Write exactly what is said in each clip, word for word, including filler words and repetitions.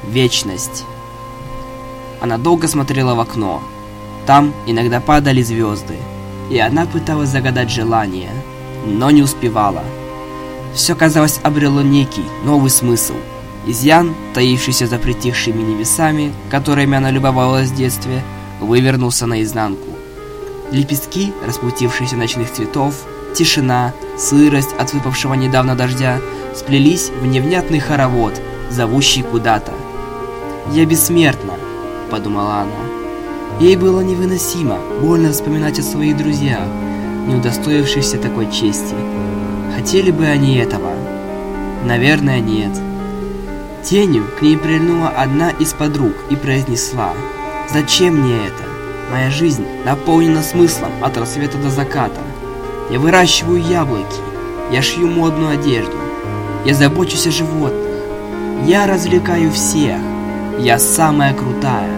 вечность. Она долго смотрела в окно. Там иногда падали звезды, и она пыталась загадать желание, но не успевала. Все, казалось, обрело некий новый смысл. Изъян, таившийся за притихшими небесами, которыми она любовалась в детстве, вывернулся наизнанку. Лепестки распустившихся ночных цветов, тишина, сырость от выпавшего недавно дождя сплелись в невнятный хоровод, зовущий куда-то. «Я бессмертна», — подумала она. Ей было невыносимо больно вспоминать о своих друзьях, не удостоившихся такой чести. Хотели бы они этого? Наверное, нет. Тенью к ней прильнула одна из подруг и произнесла: «Зачем мне это? Моя жизнь наполнена смыслом от рассвета до заката. Я выращиваю яблоки, я шью модную одежду, я забочусь о животных, я развлекаю всех, я самая крутая».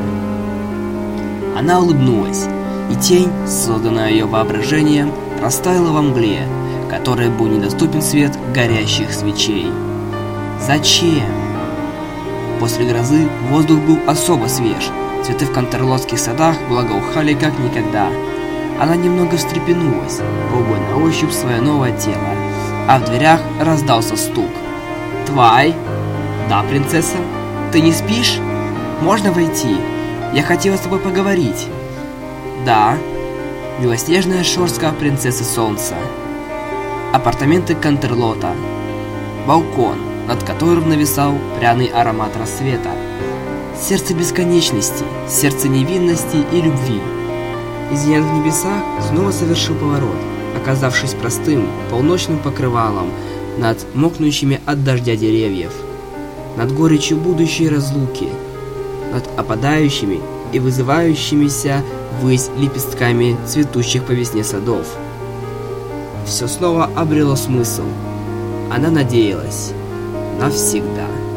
Она улыбнулась, и тень, созданная ее воображением, растаяла во мгле, которой был недоступен свет горящих свечей. Зачем? После грозы воздух был особо свеж, цветы в кантерлотских садах благоухали как никогда. Она немного встрепенулась, пробуя на ощупь свое новое тело, а в дверях раздался стук. «Твай?» «Да, принцесса? Ты не спишь? Можно войти? Я хотела с тобой поговорить». «Да». Белоснежная шорстка принцессы солнца. Апартаменты Кантерлота. Балкон, над которым нависал пряный аромат рассвета. Сердце бесконечности, сердце невинности и любви. Изъян в небесах снова совершил поворот, оказавшись простым полночным покрывалом над мокнущими от дождя деревьев, над горечью будущей разлуки, над опадающими и вызывающимися ввысь лепестками цветущих по весне садов. Все снова обрело смысл. Она надеялась навсегда.